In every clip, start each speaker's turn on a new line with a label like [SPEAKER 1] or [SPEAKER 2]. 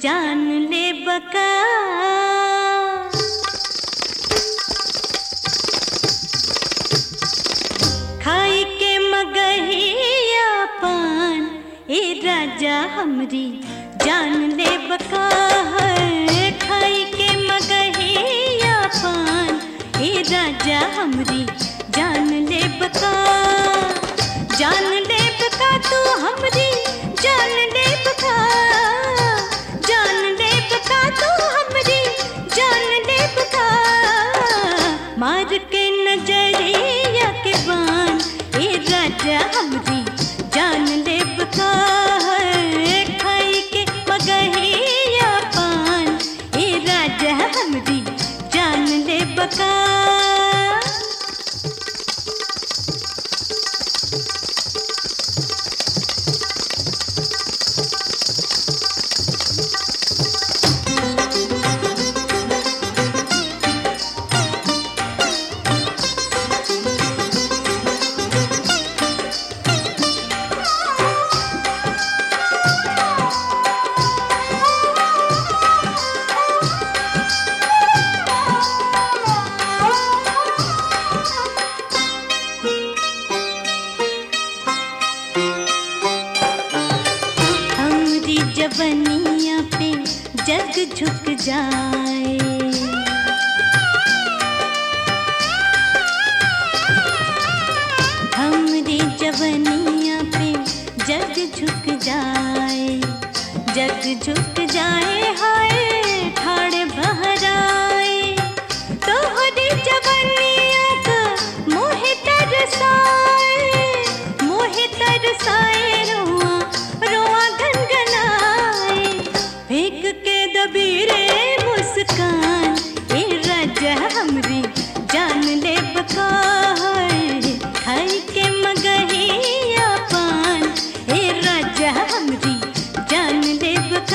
[SPEAKER 1] जान ले बका। खाई के मगहिया पान ए राजा हमरी जान ले बका है। खाई के मगहिया पान ए राजा हमरी जान ले बका। जान ले बका तू हमरी जान ले बका। जान ले बका तू हमरी जान ले बका। मार के नजरिया के बान ए राजा हमरी जान ले बका है। खाई के मगहिया पान ए राजा हमरी जान ले बका। जवनिया पे जग झुक जाए। हमरी जवनिया पे जग झुक जाए। जग झुक जाए हाय ठाड़ बहराए। तोहरी जवनिया का मोहे तरसाए। मोहे तरसाए रोआ रोआ गनगनाए। फेंक के दबीरे मुस्कान ए राजा हमरी जान ले बका है। खाई के मगहिया पान ए राजा हमरी जान ले बका।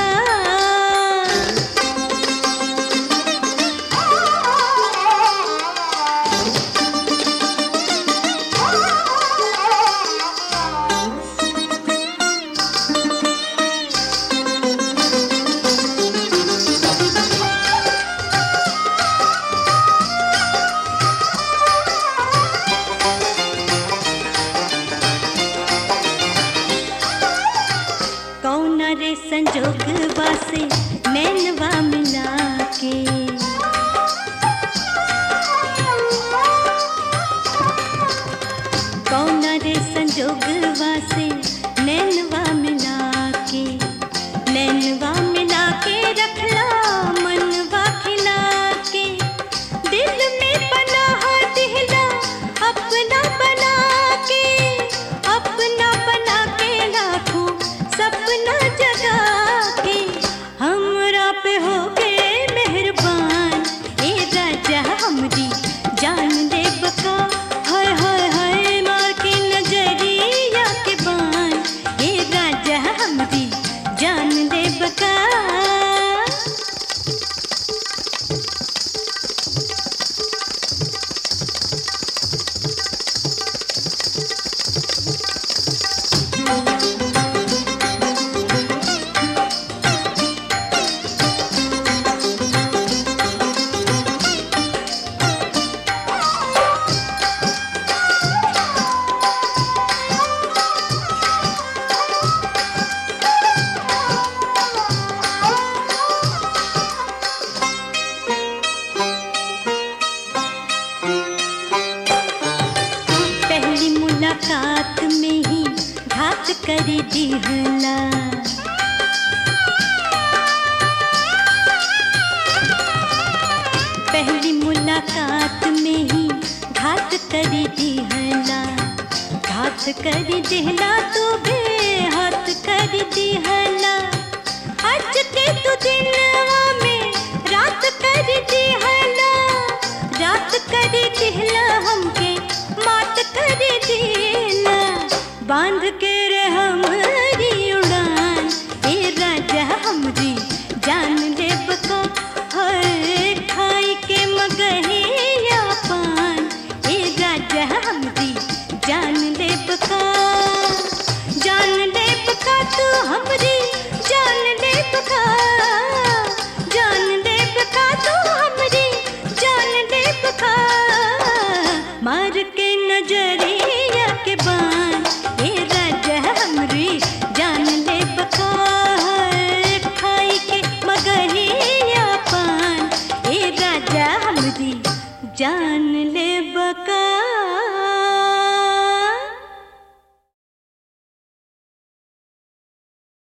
[SPEAKER 1] कौना रे संजोगवा से नैनवा मिला के। कौना रे संजोगवा से नैनवा मिला के। नैनवा मिला के रखला मनवा खिला के। दिल में पनाह दिहला अपना बना के। अपना बना के लाखों सपना जगा के। हमरा पे हो गए मेहरबान ए राजा हमरी जान ले बका। हाय हाय हाय मार के नजरिया के बान ए राजा हमरी जान ले बका। मुलाकात में ही घात कर दिहला। पहली मुलाकात में ही घात कर दिहला। घात कर दिहला तू बेहात कर दिहला। आज के तू दिनवा में रात कर दिहला। रात कर दिहला हमके मात कर दिहला। बांध के रे हमरी उड़ान ए राजा हमरी जान ले बका है। खाई के मगहिया पान ए राजा हमरी जान ले बका। जान ले बका तू हमरी जान ले बका। मार के नजरिया के बान ए राजा हमरी जान ले बकार खाई के मगहिया पान ए राजा हमरी जान